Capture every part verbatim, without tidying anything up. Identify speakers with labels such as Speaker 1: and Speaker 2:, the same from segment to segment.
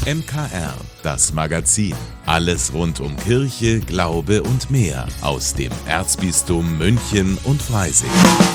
Speaker 1: M K R, das Magazin. Alles rund um Kirche, Glaube und mehr aus dem Erzbistum München und Freising.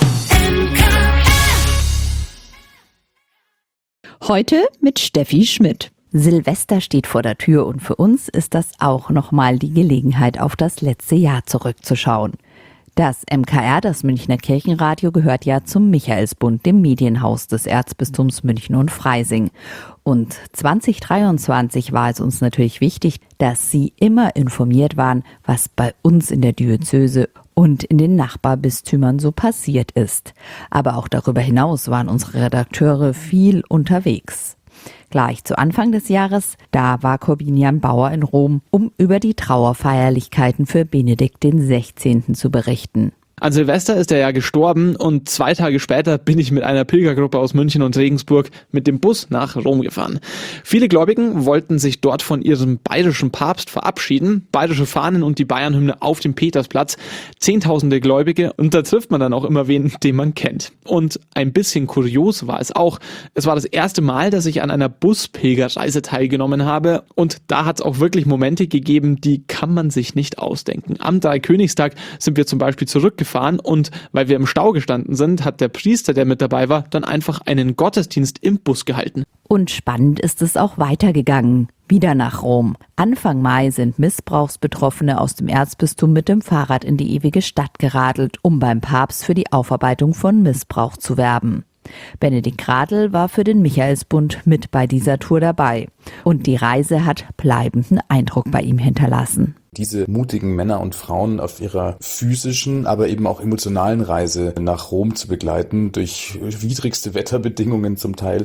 Speaker 2: Heute mit Steffi Schmidt. Silvester steht vor der Tür und für uns ist das auch nochmal die Gelegenheit, auf das letzte Jahr zurückzuschauen. Das M K R, das Münchner Kirchenradio, gehört ja zum Michaelsbund, dem Medienhaus des Erzbistums München und Freising. Und zwanzig dreiundzwanzig war es uns natürlich wichtig, dass Sie immer informiert waren, was bei uns in der Diözese und in den Nachbarbistümern so passiert ist. Aber auch darüber hinaus waren unsere Redakteure viel unterwegs. Gleich zu Anfang des Jahres, da war Corbinian Bauer in Rom, um über die Trauerfeierlichkeiten für Benedikt den Sechzehnten zu berichten.
Speaker 3: An Silvester ist er ja gestorben und zwei Tage später bin ich mit einer Pilgergruppe aus München und Regensburg mit dem Bus nach Rom gefahren. Viele Gläubigen wollten sich dort von ihrem bayerischen Papst verabschieden. Bayerische Fahnen und die Bayernhymne auf dem Petersplatz. Zehntausende Gläubige und da trifft man dann auch immer wen, den man kennt. Und ein bisschen kurios war es auch. Es war das erste Mal, dass ich an einer Buspilgerreise teilgenommen habe und da hat es auch wirklich Momente gegeben, die kann man sich nicht ausdenken. Am Dreikönigstag sind wir zum Beispiel zurückgefahren und weil wir im Stau gestanden sind, hat der Priester, der mit dabei war, dann einfach einen Gottesdienst im Bus gehalten.
Speaker 2: Und spannend ist es auch weitergegangen. Wieder nach Rom. Anfang Mai sind Missbrauchsbetroffene aus dem Erzbistum mit dem Fahrrad in die ewige Stadt geradelt, um beim Papst für die Aufarbeitung von Missbrauch zu werben. Benedikt Gradl war für den Michaelsbund mit bei dieser Tour dabei. Und die Reise hat bleibenden Eindruck bei ihm hinterlassen.
Speaker 4: Diese mutigen Männer und Frauen auf ihrer physischen, aber eben auch emotionalen Reise nach Rom zu begleiten, durch widrigste Wetterbedingungen zum Teil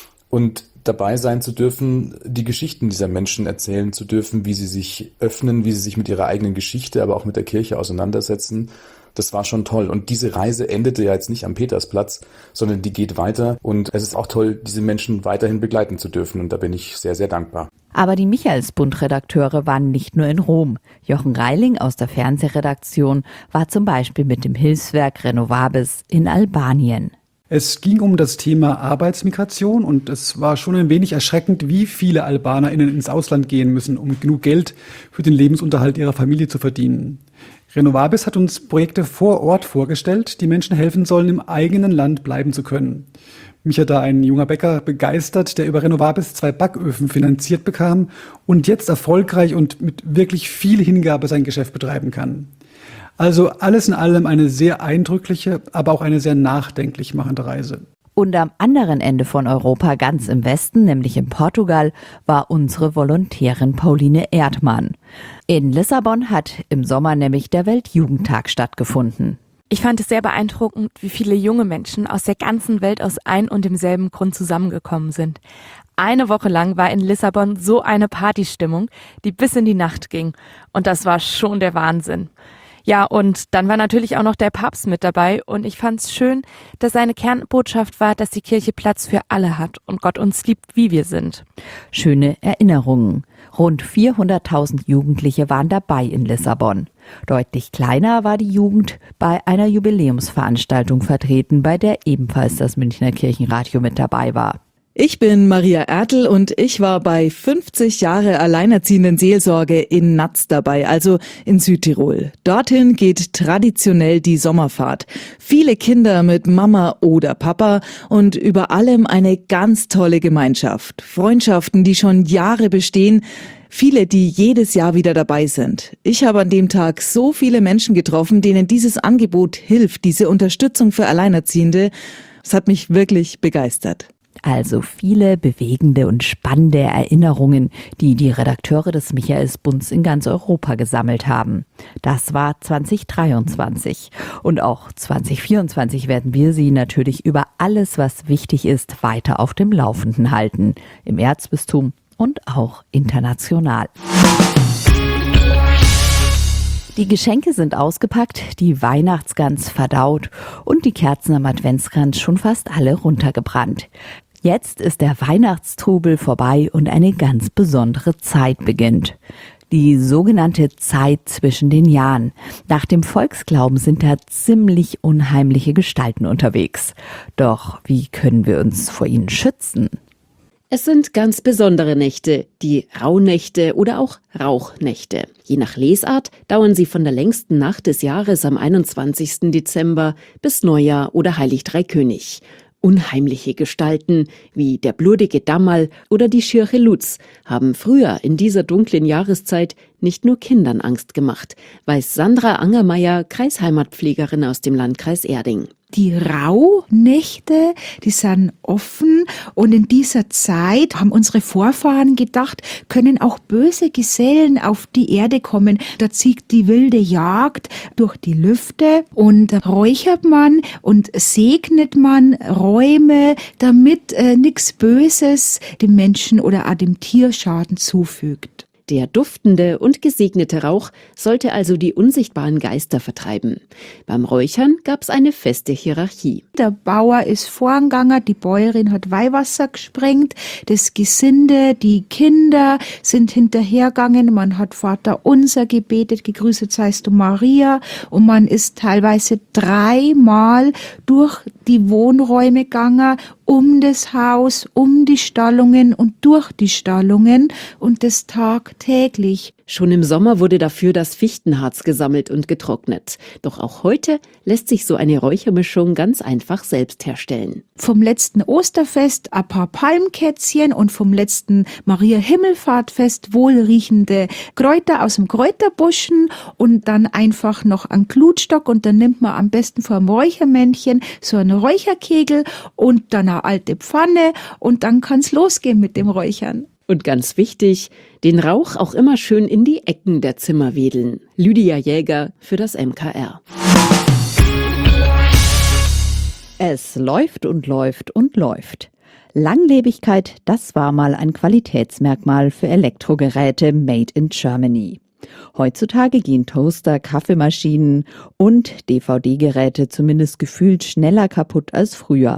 Speaker 4: und dabei sein zu dürfen, die Geschichten dieser Menschen erzählen zu dürfen, wie sie sich öffnen, wie sie sich mit ihrer eigenen Geschichte, aber auch mit der Kirche auseinandersetzen. Das war schon toll. Und diese Reise endete ja jetzt nicht am Petersplatz, sondern die geht weiter. Und es ist auch toll, diese Menschen weiterhin begleiten zu dürfen. Und da bin ich sehr, sehr dankbar.
Speaker 2: Aber die Michaelsbund-Redakteure waren nicht nur in Rom. Jochen Reiling aus der Fernsehredaktion war zum Beispiel mit dem Hilfswerk Renovabis in Albanien.
Speaker 5: Es ging um das Thema Arbeitsmigration und es war schon ein wenig erschreckend, wie viele AlbanerInnen ins Ausland gehen müssen, um genug Geld für den Lebensunterhalt ihrer Familie zu verdienen. Renovabis hat uns Projekte vor Ort vorgestellt, die Menschen helfen sollen, im eigenen Land bleiben zu können. Mich hat da ein junger Bäcker begeistert, der über Renovabis zwei Backöfen finanziert bekam und jetzt erfolgreich und mit wirklich viel Hingabe sein Geschäft betreiben kann. Also alles in allem eine sehr eindrückliche, aber auch eine sehr nachdenklich machende Reise.
Speaker 2: Und am anderen Ende von Europa, ganz im Westen, nämlich in Portugal, war unsere Volontärin Pauline Erdmann. In Lissabon hat im Sommer nämlich der Weltjugendtag stattgefunden.
Speaker 6: Ich fand es sehr beeindruckend, wie viele junge Menschen aus der ganzen Welt aus ein und demselben Grund zusammengekommen sind. Eine Woche lang war in Lissabon so eine Partystimmung, die bis in die Nacht ging. Und das war schon der Wahnsinn. Ja, und dann war natürlich auch noch der Papst mit dabei und ich fand es schön, dass seine Kernbotschaft war, dass die Kirche Platz für alle hat und Gott uns liebt, wie wir sind.
Speaker 2: Schöne Erinnerungen. Rund vierhunderttausend Jugendliche waren dabei in Lissabon. Deutlich kleiner war die Jugend bei einer Jubiläumsveranstaltung vertreten, bei der ebenfalls das Münchner Kirchenradio mit dabei war.
Speaker 7: Ich bin Maria Ertl und ich war bei fünfzig Jahre alleinerziehenden Seelsorge in Natz dabei, also in Südtirol. Dorthin geht traditionell die Sommerfahrt. Viele Kinder mit Mama oder Papa und über allem eine ganz tolle Gemeinschaft. Freundschaften, die schon Jahre bestehen. Viele, die jedes Jahr wieder dabei sind. Ich habe an dem Tag so viele Menschen getroffen, denen dieses Angebot hilft, diese Unterstützung für Alleinerziehende. Es hat mich wirklich begeistert.
Speaker 2: Also viele bewegende und spannende Erinnerungen, die die Redakteure des Michaelsbunds in ganz Europa gesammelt haben. Das war zwanzig dreiundzwanzig. Und auch zwanzig vierundzwanzig werden wir Sie natürlich über alles, was wichtig ist, weiter auf dem Laufenden halten. Im Erzbistum und auch international. Die Geschenke sind ausgepackt, die Weihnachtsgans verdaut und die Kerzen am Adventskranz schon fast alle runtergebrannt. Jetzt ist der Weihnachtstrubel vorbei und eine ganz besondere Zeit beginnt. Die sogenannte Zeit zwischen den Jahren. Nach dem Volksglauben sind da ziemlich unheimliche Gestalten unterwegs. Doch wie können wir uns vor ihnen schützen?
Speaker 8: Es sind ganz besondere Nächte, die Rauhnächte oder auch Rauchnächte. Je nach Lesart dauern sie von der längsten Nacht des Jahres am einundzwanzigsten Dezember bis Neujahr oder Heilig-Drei-König. Unheimliche Gestalten wie der blurdige Dammerl oder die Schirche Lutz haben früher in dieser dunklen Jahreszeit nicht nur Kindern Angst gemacht, weiß Sandra Angermeier, Kreisheimatpflegerin aus dem Landkreis Erding.
Speaker 9: Die Rauhnächte, die sind offen und in dieser Zeit haben unsere Vorfahren gedacht, können auch böse Gesellen auf die Erde kommen. Da zieht die wilde Jagd durch die Lüfte und räuchert man und segnet man Räume, damit äh, nichts Böses dem Menschen oder auch dem Tier Schaden zufügt.
Speaker 8: Der duftende und gesegnete Rauch sollte also die unsichtbaren Geister vertreiben. Beim Räuchern gab es eine feste Hierarchie.
Speaker 9: Der Bauer ist vorangegangen, die Bäuerin hat Weihwasser gesprengt, das Gesinde, die Kinder sind hinterhergegangen, man hat Vaterunser gebetet, gegrüßet seist du Maria, und man ist teilweise dreimal durch die Wohnräume gegangen, um das Haus, um die Stallungen und durch die Stallungen, und das tagtäglich.
Speaker 8: Schon im Sommer wurde dafür das Fichtenharz gesammelt und getrocknet. Doch auch heute lässt sich so eine Räuchermischung ganz einfach selbst herstellen.
Speaker 9: Vom letzten Osterfest ein paar Palmkätzchen und vom letzten Maria-Himmelfahrt-Fest wohlriechende Kräuter aus dem Kräuterbuschen und dann einfach noch einen Glutstock, und dann nimmt man am besten vom Räuchermännchen so einen Räucherkegel und dann eine alte Pfanne, und dann kann's losgehen mit dem Räuchern.
Speaker 8: Und ganz wichtig, den Rauch auch immer schön in die Ecken der Zimmer wedeln. Lydia Jäger für das M K R.
Speaker 2: Es läuft und läuft und läuft. Langlebigkeit, das war mal ein Qualitätsmerkmal für Elektrogeräte made in Germany. Heutzutage gehen Toaster, Kaffeemaschinen und D V D-Geräte zumindest gefühlt schneller kaputt als früher.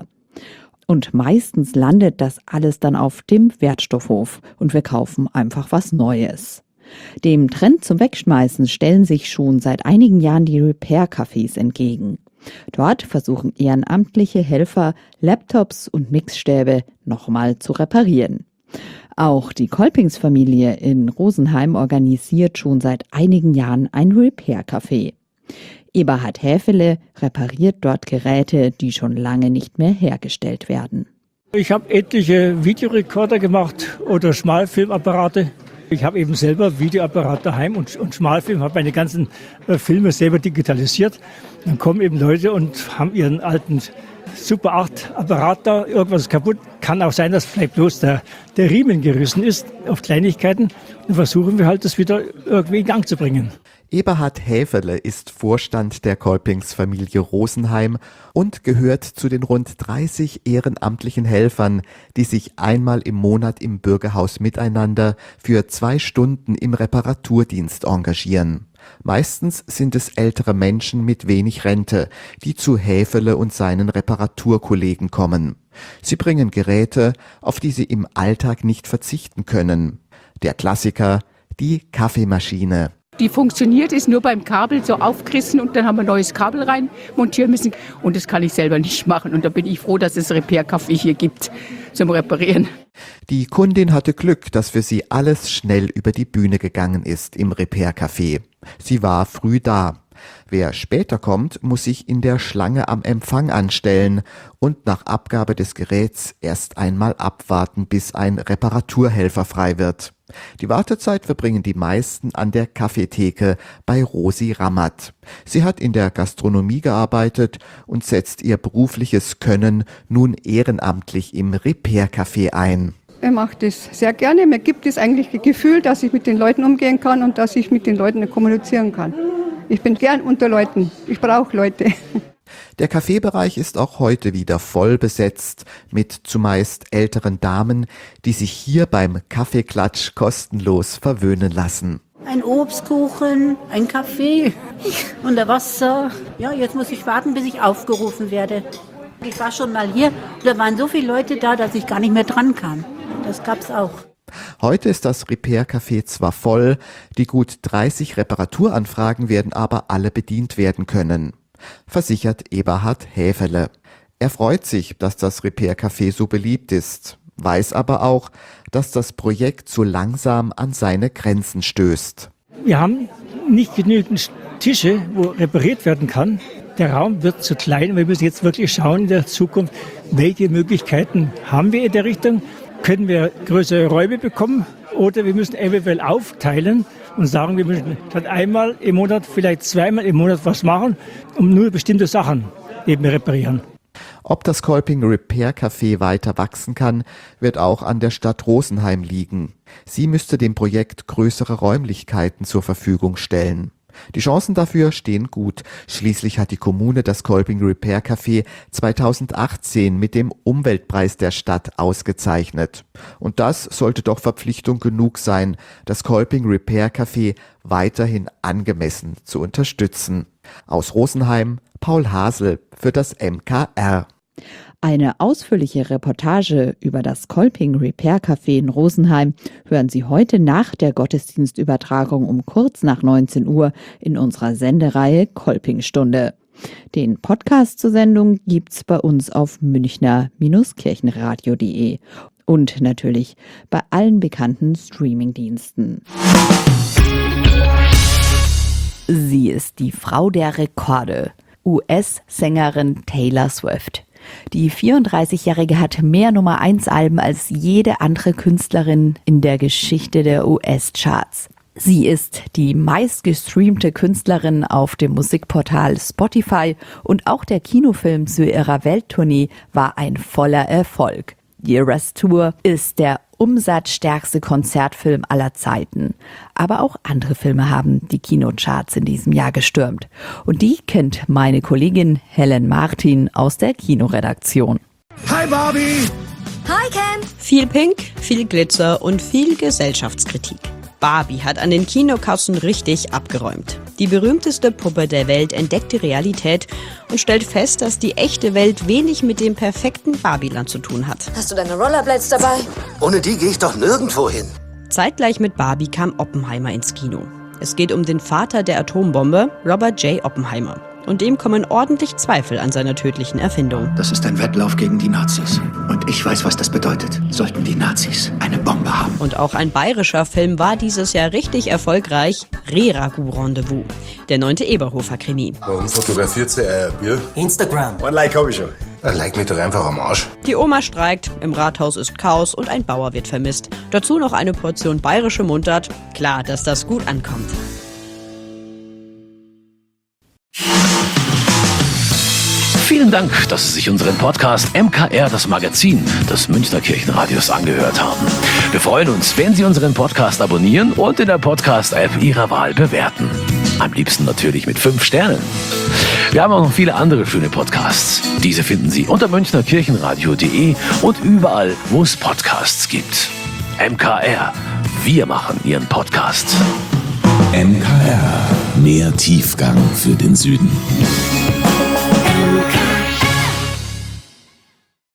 Speaker 2: Und meistens landet das alles dann auf dem Wertstoffhof und wir kaufen einfach was Neues. Dem Trend zum Wegschmeißen stellen sich schon seit einigen Jahren die Repair-Cafés entgegen. Dort versuchen ehrenamtliche Helfer, Laptops und Mixstäbe nochmal zu reparieren. Auch die Kolpings-Familie in Rosenheim organisiert schon seit einigen Jahren ein Repair-Café. Eberhard Häfele repariert dort Geräte, die schon lange nicht mehr hergestellt werden.
Speaker 10: Ich habe etliche Videorekorder gemacht oder Schmalfilmapparate. Ich habe eben selber Videoapparat daheim und, und Schmalfilm, habe meine ganzen äh, Filme selber digitalisiert. Dann kommen eben Leute und haben ihren alten Super acht Apparat da, irgendwas ist kaputt. Kann auch sein, dass vielleicht bloß der, der Riemen gerissen ist auf Kleinigkeiten. Dann versuchen wir halt, das wieder irgendwie in Gang zu bringen.
Speaker 11: Eberhard Häfele ist Vorstand der Kolpings-Familie Rosenheim und gehört zu den rund dreißig ehrenamtlichen Helfern, die sich einmal im Monat im Bürgerhaus Miteinander für zwei Stunden im Reparaturdienst engagieren. Meistens sind es ältere Menschen mit wenig Rente, die zu Häfele und seinen Reparaturkollegen kommen. Sie bringen Geräte, auf die sie im Alltag nicht verzichten können. Der Klassiker, die Kaffeemaschine.
Speaker 12: Die funktioniert, ist nur beim Kabel so aufgerissen und dann haben wir ein neues Kabel rein montieren müssen. Und das kann ich selber nicht machen. Und da bin ich froh, dass es Repair-Café hier gibt zum Reparieren.
Speaker 11: Die Kundin hatte Glück, dass für sie alles schnell über die Bühne gegangen ist im Repair-Café. Sie war früh da. Wer später kommt, muss sich in der Schlange am Empfang anstellen und nach Abgabe des Geräts erst einmal abwarten, bis ein Reparaturhelfer frei wird. Die Wartezeit verbringen die meisten an der Kaffeetheke bei Rosi Rammert. Sie hat in der Gastronomie gearbeitet und setzt ihr berufliches Können nun ehrenamtlich im Repair-Café ein.
Speaker 13: Ich mache das sehr gerne. Mir gibt es eigentlich das Gefühl, dass ich mit den Leuten umgehen kann und dass ich mit den Leuten kommunizieren kann. Ich bin gern unter Leuten. Ich brauche Leute.
Speaker 11: Der Kaffeebereich ist auch heute wieder voll besetzt mit zumeist älteren Damen, die sich hier beim Kaffeeklatsch kostenlos verwöhnen lassen.
Speaker 14: Ein Obstkuchen, ein Kaffee und ein Wasser. Ja, jetzt muss ich warten, bis ich aufgerufen werde. Ich war schon mal hier, da waren so viele Leute da, dass ich gar nicht mehr dran kam. Das gab's auch.
Speaker 11: Heute ist das Repair-Café zwar voll, die gut dreißig Reparaturanfragen werden aber alle bedient werden können, versichert Eberhard Häfele. Er freut sich, dass das Repair-Café so beliebt ist. weiß aber auch, dass das Projekt so langsam an seine Grenzen stößt.
Speaker 10: Wir haben nicht genügend Tische, wo repariert werden kann. Der Raum wird zu klein. Wir müssen jetzt wirklich schauen in der Zukunft, welche Möglichkeiten haben wir in der Richtung. Können wir größere Räume bekommen oder wir müssen eventuell aufteilen und sagen, wir müssen statt einmal im Monat vielleicht zweimal im Monat was machen, um nur bestimmte Sachen eben reparieren.
Speaker 11: Ob das Kolping Repair Café weiter wachsen kann, wird auch an der Stadt Rosenheim liegen. Sie müsste dem Projekt größere Räumlichkeiten zur Verfügung stellen. Die Chancen dafür stehen gut. Schließlich hat die Kommune das Kolping Repair Café zweitausendachtzehn mit dem Umweltpreis der Stadt ausgezeichnet. Und das sollte doch Verpflichtung genug sein, das Kolping Repair Café weiterhin angemessen zu unterstützen. Aus Rosenheim, Paul Hasel für das M K R.
Speaker 2: Eine ausführliche Reportage über das Kolping Repair Café in Rosenheim hören Sie heute nach der Gottesdienstübertragung um kurz nach neunzehn Uhr in unserer Sendereihe Kolpingstunde. Den Podcast zur Sendung gibt's bei uns auf münchner Kirchenradio punkt de und natürlich bei allen bekannten Streamingdiensten. Sie ist die Frau der Rekorde, U S-Sängerin Taylor Swift. Die vierunddreißigjährige hat mehr Nummer eins Alben als jede andere Künstlerin in der Geschichte der U S-Charts. Sie ist die meistgestreamte Künstlerin auf dem Musikportal Spotify und auch der Kinofilm zu ihrer Welttournee war ein voller Erfolg. Die Eras Tour ist der umsatzstärkste Konzertfilm aller Zeiten. Aber auch andere Filme haben die Kinocharts in diesem Jahr gestürmt. Und die kennt meine Kollegin Helen Martin aus der Kinoredaktion.
Speaker 15: Hi Barbie!
Speaker 16: Hi Ken! Viel Pink, viel Glitzer und viel Gesellschaftskritik. Barbie hat an den Kinokassen richtig abgeräumt. Die berühmteste Puppe der Welt entdeckt die Realität und stellt fest, dass die echte Welt wenig mit dem perfekten Barbieland zu tun hat.
Speaker 17: Hast du deine Rollerblades dabei?
Speaker 15: Ohne die gehe ich doch nirgendwo hin.
Speaker 16: Zeitgleich mit Barbie kam Oppenheimer ins Kino. Es geht um den Vater der Atombombe, Robert J. Oppenheimer. Und dem kommen ordentlich Zweifel an seiner tödlichen Erfindung.
Speaker 15: Das ist ein Wettlauf gegen die Nazis. Und ich weiß, was das bedeutet. Sollten die Nazis eine Bombe haben.
Speaker 16: Und auch ein bayerischer Film war dieses Jahr richtig erfolgreich. Reh-Ragout-Rendezvous. Der neunte Eberhofer-Krimi.
Speaker 18: Warum fotografiert sie euer Bier?
Speaker 15: Instagram. Ein Like hab ich schon.
Speaker 18: Dann like mich doch einfach am Arsch.
Speaker 16: Die Oma streikt, im Rathaus ist Chaos und ein Bauer wird vermisst. Dazu noch eine Portion bayerische Mundart. Klar, dass das gut ankommt.
Speaker 19: Vielen Dank, dass Sie sich unseren Podcast M K R, das Magazin des Münchner Kirchenradios, angehört haben. Wir freuen uns, wenn Sie unseren Podcast abonnieren und in der Podcast-App Ihrer Wahl bewerten. Am liebsten natürlich mit fünf Sternen. Wir haben auch noch viele andere schöne Podcasts. Diese finden Sie unter münchner kirchenradio punkt de und überall, wo es Podcasts gibt. M K R, wir machen Ihren Podcast.
Speaker 1: M K R, mehr Tiefgang für den Süden.